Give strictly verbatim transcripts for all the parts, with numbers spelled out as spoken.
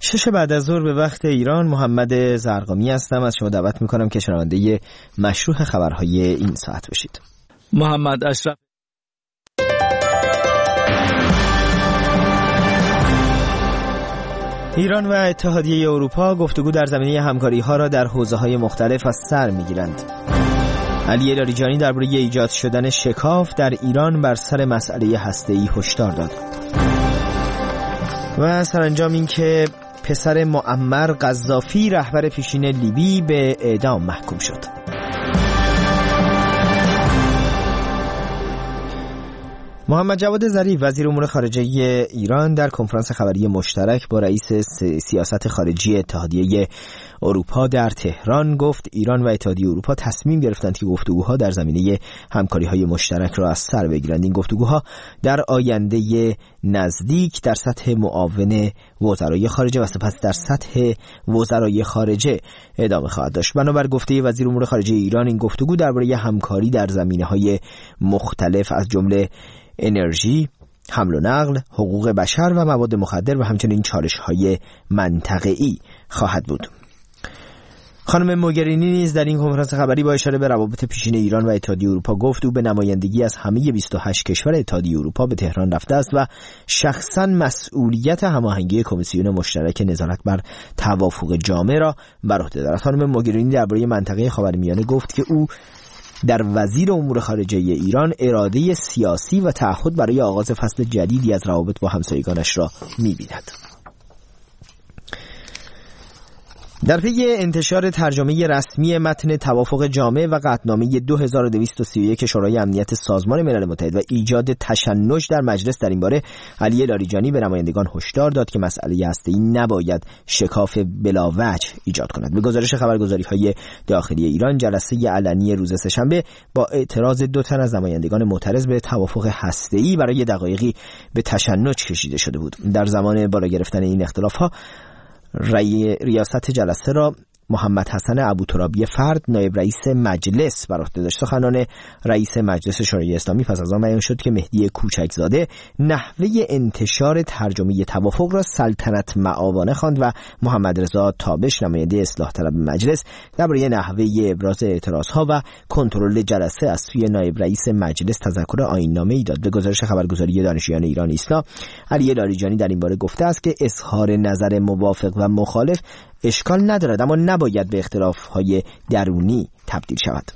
شش بعد از ظهر به وقت ایران. محمد زرقامی هستم. از شما دعوت میکنم که شنونده مشروع خبرهای این ساعت باشید. محمد اشرف. ایران و اتحادیه اروپا گفتگو در زمینه همکاری‌ها را در حوزه‌های مختلف از سر می‌گیرند. علی لاریجانی درباره ایجاد شدن شکاف در ایران بر سر مسئله هسته‌ای هشدار داد. و سرانجام این که پسر معمر قذافی رهبر پیشین لیبی به اعدام محکوم شد. محمد جواد ظریف وزیر امور خارجه ایران در کنفرانس خبری مشترک با رئیس سیاست خارجی اتحادیه اروپا در تهران گفت ایران و اتحادیه اروپا تصمیم گرفتند که گفتگوها در زمینه همکاری‌های مشترک را از سر بگیرند. این گفتگوها در آینده نزدیک در سطح معاون وزرای خارجه و سپس در سطح وزرای خارجه ادامه خواهد داشت. بنابر گفته وزیر امور خارجه ایران، این گفتگو درباره همکاری در زمینه‌های مختلف از جمله انرژی، حمل و نقل، حقوق بشر و مواد مخدر و همچنین چالش‌های منطقه‌ای خواهد بود. خانم موگرینی نیز در این کنفرانس خبری با اشاره به روابط پیشین ایران و اتحادیه اروپا گفت او به نمایندگی از همه بیست و هشت کشور اتحادیه اروپا به تهران رفته است و شخصاً مسئولیت هماهنگی کمیسیون مشترک نظارت بر توافق جامع را بر عهده دارد. خانم موگرینی درباره منطقه خاورمیانه گفت که او در وزیر امور خارجه ایران اراده سیاسی و تعهد برای آغاز فصل جدیدی از روابط با همسایگانش را می‌بیند. در پی انتشار ترجمه رسمی متن توافق جامع و قطعنامه دو هزار و دویست و سی و یک شورای امنیت سازمان ملل متحد و ایجاد تشنج در مجلس در این باره، علی لاریجانی به نمایندگان هشدار داد که مسئله هسته‌ای نباید شکاف بلاوجه ایجاد کند. به گزارش خبرگزاری‌های داخلی ایران، جلسه علنی روز سه‌شنبه با اعتراض دو تن از نمایندگان معترض به توافق هسته‌ای برای دقایقی به تشنج کشیده شده بود. در زمان بالا گرفتن این اختلاف‌ها، رای ریاست جلسه را محمد حسن ابوترابی فرد، نایب رئیس مجلس، بر عهده داشت. سخنان رئیس مجلس شورای اسلامی پس از آن بیان شد که مهدی کوچکزاده نحوه انتشار ترجمه توافق را سلطنت معاوانه خواند و محمد رضا تابش، نماینده اصلاح طلب مجلس، درباره نحوه ابراز اعتراضها و کنترل جلسه از سوی نایب رئیس مجلس تذکر آیین‌نامه‌ای داد. به گزارش خبرگزاری دانشجویان ایران ایسنا، علی لاریجانی در این باره گفته است که اظهار نظر موافق و مخالف اشکال ندارد، اما نباید به اختلاف‌های درونی تبدیل شود.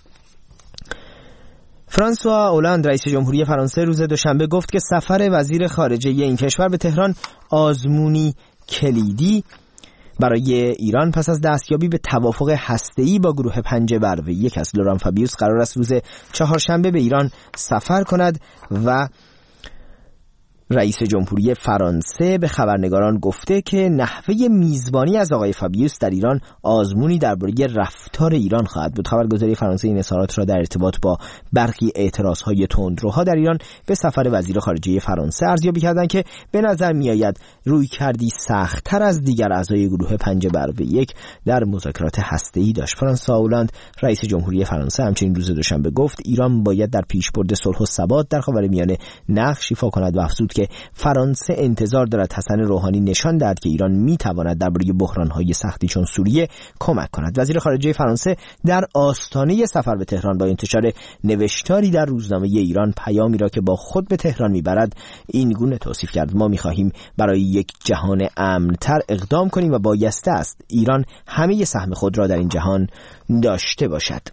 فرانسوا اولاند رئیس جمهوری فرانسه روز دوشنبه گفت که سفر وزیر خارجه این کشور به تهران آزمونی کلیدی برای ایران پس از دستیابی به توافق هسته‌ای با گروه پنج برو یک است. لوران فابیوس قرار است روز چهارشنبه به ایران سفر کند و رئیس جمهوری فرانسه به خبرنگاران گفته که نحوه میزبانی از آقای فابیوس در ایران آزمونی درباره رفتار ایران خواهد بود. خبرگزاری فرانسه این اظهارات را در ارتباط با برخی اعتراضهای تندروها در ایران به سفر وزیر خارجه فرانسه ارزیابی کردند که به نظر میآید روی کردی سخت‌تر از دیگر اعضای گروه پنج برو یک در مذاکرات هسته‌ای داشت. فرانسوا اولاند رئیس جمهوری فرانسه همچنین روز دوشنبه گفت ایران باید در پیشبرد صلح و ثبات در خاورمیانه نقش ایفا کند و افزود که فرانسه انتظار دارد حسن روحانی نشان دهد که ایران میتواند درباره بحران‌های سختی چون سوریه کمک کند. وزیر خارجه فرانسه در آستانه سفر به تهران با انتشار نوشتاری در روزنامه ایران پیامی را که با خود به تهران میبرد این گونه توصیف کرد: ما میخواهیم برای یک جهان امن‌تر اقدام کنیم و بایسته است ایران همه سهم خود را در این جهان داشته باشد.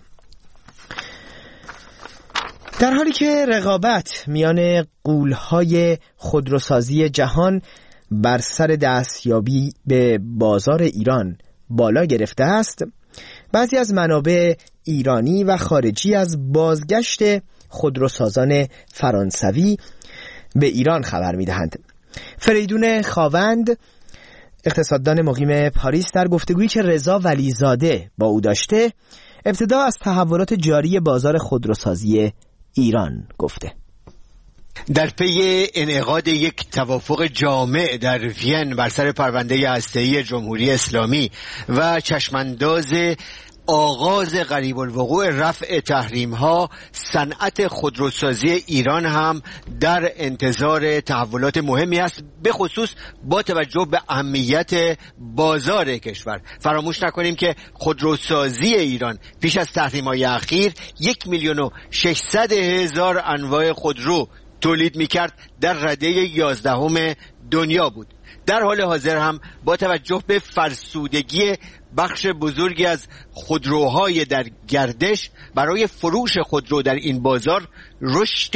در حالی که رقابت میان غول‌های خودروسازی جهان بر سر دستیابی به بازار ایران بالا گرفته است، بعضی از منابع ایرانی و خارجی از بازگشت خودروسازان فرانسوی به ایران خبر می‌دهند. فریدون خاوند، اقتصاددان مقیم پاریس، در گفتگویی که رضا ولیزاده با او داشته، ابتدا از تحولات جاری بازار خودروسازی ایران گفته. در پی انعقاد یک توافق جامع در وین بر سر پرونده هسته‌ای جمهوری اسلامی و چشمانداز آغاز قریب الوقوع رفع تحریم ها، صنعت خودروسازی ایران هم در انتظار تحولات مهمی است، به خصوص با توجه به اهمیت بازار کشور. فراموش نکنیم که خودروسازی ایران پیش از تحریم های اخیر یک میلیون و ششصد هزار انواع خودرو تولید میکرد، در رده یازدهم دنیا بود. در حال حاضر هم با توجه به فرسودگی بخش بزرگی از خودروهای در گردش، برای فروش خودرو در این بازار رشد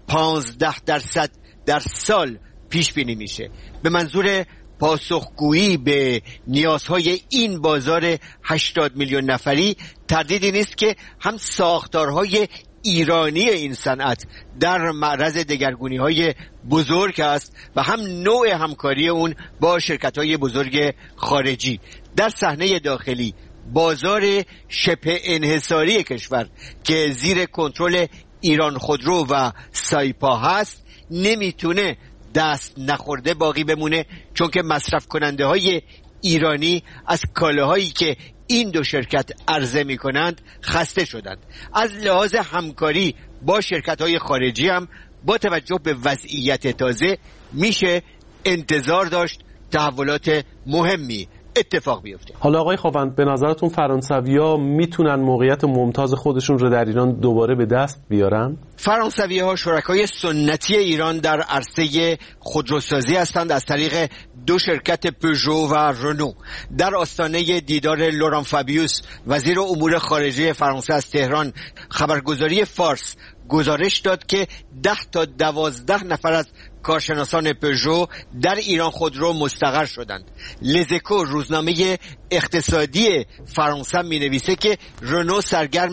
پانزده درصد در سال پیش بینی میشه. به منظور پاسخگویی به نیازهای این بازار هشتاد میلیون نفری، تردیدی نیست که هم ساختارهای ایرانی این صنعت در معرض دگرگونی‌های بزرگ است و هم نوع همکاری اون با شرکت‌های بزرگ خارجی. در صحنه داخلی بازار شبه انحصاری کشور که زیر کنترل ایران خودرو و سایپا هست نمیتونه دست نخورده باقی بمونه، چون که مصرف کننده های ایرانی از کالاهایی که این دو شرکت عرضه می کنند خسته شدند. از لحاظ همکاری با شرکت های خارجی هم با توجه به وضعیت تازه میشه انتظار داشت تحولات مهمی اتفاق بیفته. حالا آقای خواوند، به نظرتون فرانسوی‌ها میتونن موقعیت ممتاز خودشون رو در ایران دوباره به دست بیارن؟ فرانسوی‌ها شرکای سنتی ایران در عرصه خودروسازی هستند از طریق دو شرکت پژو و رنو. در آستانه دیدار لوران فابیوس وزیر امور خارجه فرانسه از تهران، خبرگزاری فارس گزارش داد که ده تا دوازده نفر از کارشناسان پژو در ایران خودرو مستقر شدند. لزکو روزنامه اقتصادی فرانسه می نویسه که رنو سرگرم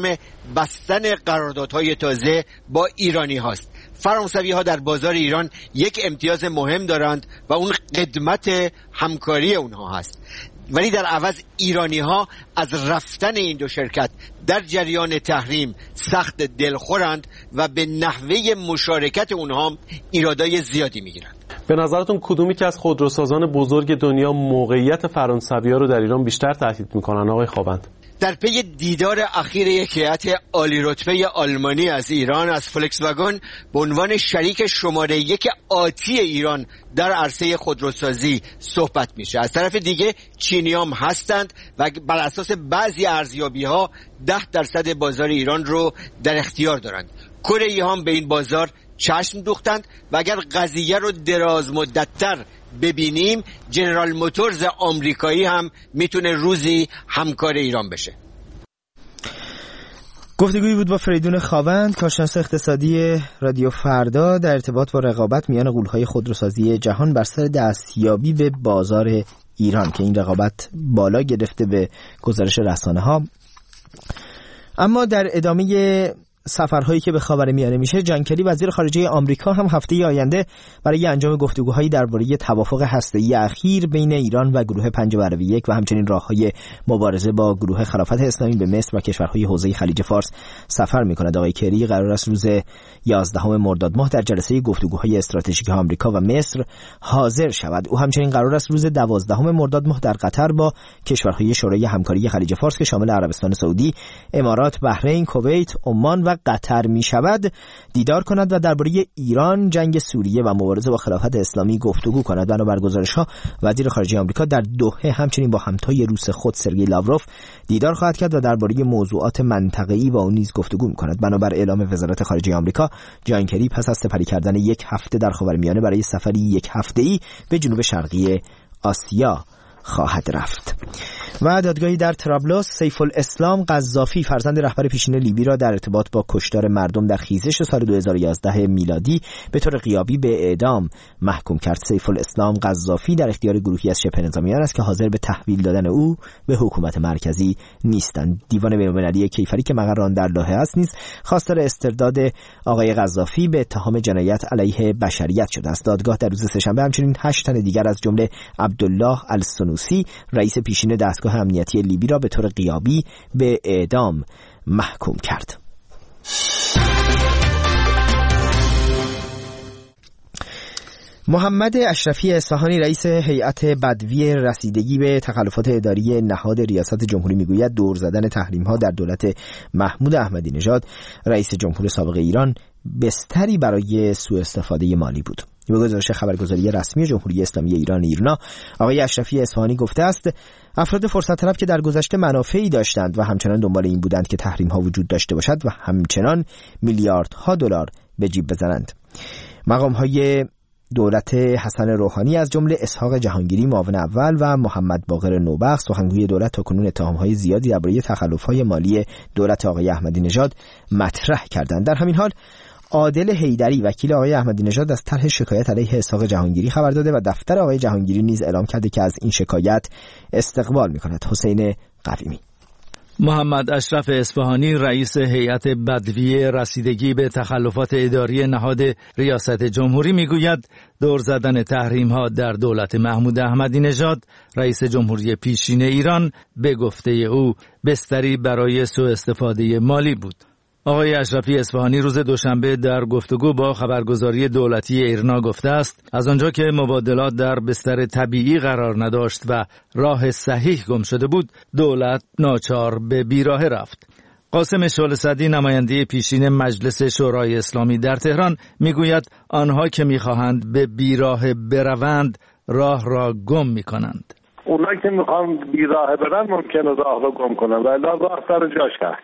بستن قراردادهای تازه با ایرانی هاست. فرانسوی ها در بازار ایران یک امتیاز مهم دارند و اون قدمت همکاری اونها هست، ولی در عوض ایرانی ها از رفتن این دو شرکت در جریان تحریم سخت دلخورند و به نحوه مشارکت اونها ایرادای زیادی میگیرند. به نظرتون کدومی که از خودروسازان بزرگ دنیا موقعیت فرانسوی‌ها رو در ایران بیشتر تهدید میکنن آقای خواوند؟ در پی دیدار اخیر یک هیئت عالی رتبه آلمانی از ایران، از فولکس واگن به عنوان شریک شماره یک آتی ایران در عرصه خودروسازی صحبت میشه. از طرف دیگه چینیام هستند و بر اساس بعضی ارزیابی‌ها ده درصد بازار ایران رو در اختیار دارند. کره‌ای هم به این بازار چشم دوختند و اگر قضیه رو دراز مدت‌تر ببینیم، جنرال موتورز آمریکایی هم میتونه روزی همکار ایران بشه. گفتگویی بود با فریدون خواوند، کارشناس اقتصادی رادیو فردا، در ارتباط با رقابت میان غول‌های خودروسازی جهان بر سر دستیابی به بازار ایران که این رقابت بالا گرفته به گزارش رسانه‌ها. اما در ادامه سفرهایی که به خاورمیانه میشه، جان کری وزیر خارجه آمریکا هم هفته آینده برای انجام گفتگوهایی درباره توافق هسته‌ای اخیر بین ایران و گروه پنج برابر یک و همچنین راههای مبارزه با گروه خلافت اسلامی به مصر و کشورهای حوزه خلیج فارس سفر میکند. آقای کری قرار است روز یازدهم مرداد ماه در جلسه گفتگوهای استراتژیک آمریکا و مصر حاضر شود. او همچنین قرار است روز دوازدهم مرداد ماه در قطر با کشورهای شورای همکاری خلیج فارس که شامل عربستان سعودی، امارات، بحرین، کویت، عمان و قطر می شود دیدار کند و درباره ایران، جنگ سوریه و مبارزه با خلافت اسلامی گفتگو کند. بنابر گزارش‌ها وزیر خارجه آمریکا در دوحه همچنین با همتای روس خود سرگئی لاوروف دیدار خواهد کرد و درباره موضوعات منطقه‌ای با اون نیز گفتگو می‌کند. بنابر اعلام وزارت خارجه آمریکا، جان کری پس از سپری کردن یک هفته در خاورمیانه برای سفری یک هفته‌ای به جنوب شرقی آسیا خواهد رفت. و دادگاهی در طرابلس سیف الاسلام قذافی فرزند رهبر پیشین لیبی را در ارتباط با کشتار مردم در خیزش سال دو هزار و یازده میلادی به طور غیابی به اعدام محکوم کرد. سیف الاسلام قذافی در اختیار گروهی از شبه نظامیان است که حاضر به تحویل دادن او به حکومت مرکزی نیستند. دیوان بین‌المللی کیفری که مقر آن در لاهه است نیز خواستار استرداد آقای قذافی به اتهام جنایت علیه بشریت شده است. دادگاه در روز سه‌شنبه همچنین هشت تن دیگر از جمله عبدالله السنوسی رئیس پیشین دستگاه امنیتی لیبی را به طور غیابی به اعدام محکوم کرد. محمد اشرفی اصفهانی رئیس هیئت بدوی رسیدگی به تخلفات اداری نهاد ریاست جمهوری میگوید دور زدن تحریم‌ها در دولت محمود احمدی نژاد رئیس جمهور سابق ایران بستری برای سوء استفاده مالی بود. به گزارش خبرگزاری رسمی جمهوری اسلامی ایران ایرنا، آقای اشرفی اصفهانی گفته است افراد فرصت طلب که در گذشته منافعی داشتند و همچنان دنبال این بودند که تحریم‌ها وجود داشته باشد و همچنان میلیاردها دلار به جیب بزنند. مقام‌های دولت حسن روحانی از جمله اسحاق جهانگیری معاون اول و محمد باقر نوبخت سخنگوی دولت تاکنون اتهام‌های زیادی درباره تخلف‌های مالی دولت آقای احمدی نژاد مطرح کردند. در همین حال عادل حیدری وکیل آقای احمدی نژاد از طرح شکایت علیه اسحاق جهانگیری خبر داده و دفتر آقای جهانگیری نیز اعلام کرده که از این شکایت استقبال می‌کند. حسین قویمی. محمد اشرف اصفهانی رئیس هیئت بدوی رسیدگی به تخلفات اداری نهاد ریاست جمهوری میگوید دور زدن تحریم‌ها در دولت محمود احمدی نژاد رئیس جمهوری پیشین ایران به گفته او بستری برای سوء استفاده مالی بود. آقای اشرفی اصفهانی روز دوشنبه در گفتگو با خبرگزاری دولتی ایرنا گفته است از آنجا که مبادلات در بستر طبیعی قرار نداشت و راه صحیح گم شده بود، دولت ناچار به بیراه رفت. قاسم شعله‌صدی نماینده پیشین مجلس شورای اسلامی در تهران میگوید آنها که میخواهند به بیراه بروند راه را گم میکنند. اونایی که میخوان بیراه برن ممکنه راه را گم کنن ولی راه سر جاش هست.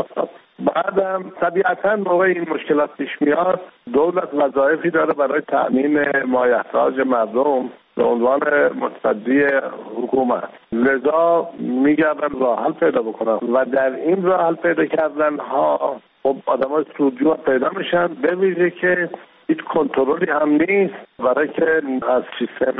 بعدم طبیعتاً موقع این مشکلات پیش میاد دولت وظایفی داره برای تأمین مایحتاج مردم به عنوان متصدی حکومت، لذا میگردن راه حل پیدا بکنن و در این راه حل پیدا کردن ها خب آدم های سودجو پیدا میشن، به ویژه که هیچ کنترلی هم نیست برای که از سیستم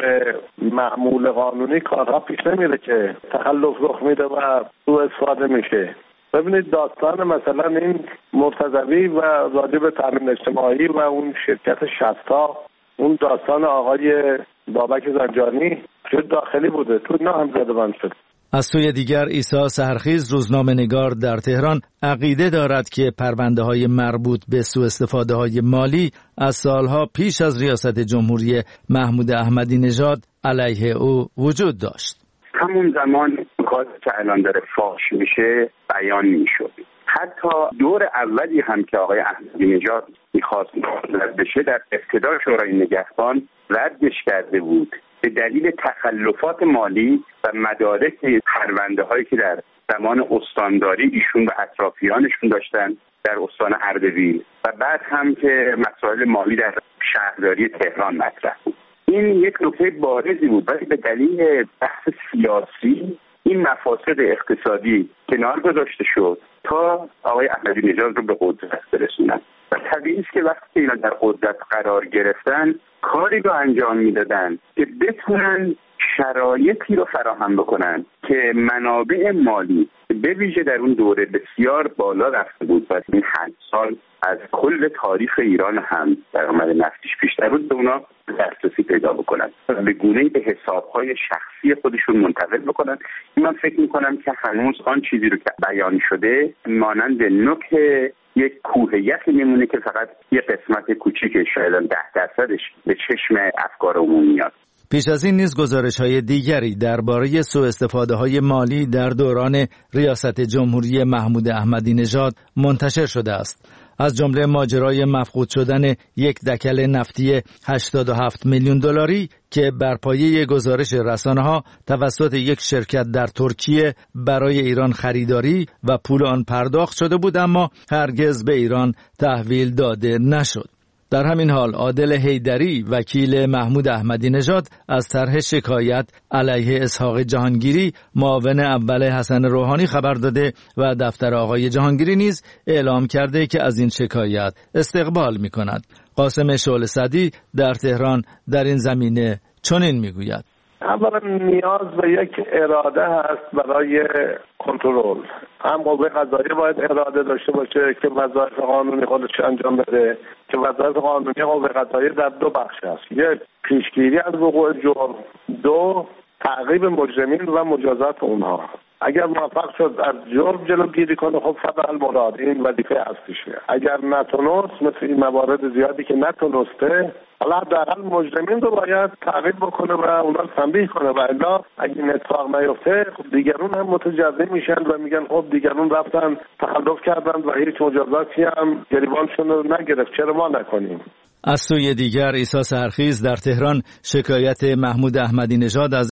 معمول قانونی کارها پیش نمیره که تخلف رخ میده و سوء استفاده میشه. ببینید داستان مثلا این مرتضوی و راجع به تامین اجتماعی و اون شرکت شستا، اون داستان آقای بابک زنجانی که داخلی بوده تو اینا هم زده‌بند شد. از سوی دیگر عیسی سحرخیز روزنامه‌نگار در تهران عقیده دارد که پرونده‌های مربوط به سوء استفاده‌های مالی از سالها پیش از ریاست جمهوری محمود احمدی نژاد علیه او وجود داشت. همون زمان کاری که الان داره فاش میشه بیان میشد. حتی دور اولی هم که آقای احمدی نژاد میخواست رد بشه در ابتدا شورای نگهبان ردش کرده بود به دلیل تخلفات مالی و مدارک پرونده هایی که در زمان استانداری ایشون و اطرافیانشون داشتن در استان اردبیل و بعد هم که مسائل مالی در شهرداری تهران مطرح بود. این یک نکته بارزی بود ولی به دلیل بحث سیاسی این مفاسد اقتصادی کنار گذاشته شد تا آقای احمدی نژاد رو به قدرت برسونن و طبیعی است که وقتی اینا در قدرت قرار گرفتن کاری رو انجام میدادن که بتونن شرایطی رو فراهم بکنن که منابع مالی به ویژه در اون دوره بسیار بالا رفته بود و این هشت سال از کل تاریخ ایران هم درآمد نفتیش بیشتر بود به اونا دسترسی پیدا بکنن به گونه‌ای به حساب‌های شخصی خودشون منتقل بکنن. من فکر می‌کنم که هنوز آن چیزی رو که بیان شده مانند نوک یک کوه یخی میمونه که فقط یه قسمت کوچیک شاید ده درصدش به چشم افکار عمومی میاد. پیش از این نیز گزارش‌های دیگری درباره سوء استفاده‌های مالی در دوران ریاست جمهوری محمود احمدی نژاد منتشر شده است. از جمله ماجرای مفقود شدن یک دکل نفتی هشتاد و هفت میلیون دلاری که بر پایه گزارش رسانه‌ها توسط یک شرکت در ترکیه برای ایران خریداری و پول آن پرداخت شده بود اما هرگز به ایران تحویل داده نشد. در همین حال عادل حیدری وکیل محمود احمدی نژاد از طرح شکایت علیه اسحاق جهانگیری معاون اول حسن روحانی خبر داده و دفتر آقای جهانگیری نیز اعلام کرده که از این شکایت استقبال می کند. قاسم شعله‌صدی در تهران در این زمینه چنین می گوید: اولا نیاز به یک اراده هست برای کنترل. هم قوه قضاییه باید اراده داشته باشه که وظایف قانونی خودش انجام بده که وظایف قانونی قوه قضاییه در دو بخش هست: یک پیشگیری از وقوع جرم، دو تعقیب مجرمین و مجازات اونها. اگر موفق شد از جرم جلوگیری کنه خب فضل المراد، این وظیفه اصلیشه. اگر نتونست، مثل این موارد زیادی که نتونسته، حالا حداقل مجرمین رو باید تعقیب بکنه و اونا رو تنبیه کنه و الا اگه این اتفاق نیفته خب دیگرون هم متجزا میشن و میگن خب دیگرون رفتن تخلف کردن و هیچ مجازاتی هم گریبانشون رو نگرفت، چرا ما نکنیم؟ از سوی دیگر عیسی سحرخیز در تهران شکایت محمود احمدی نژاد از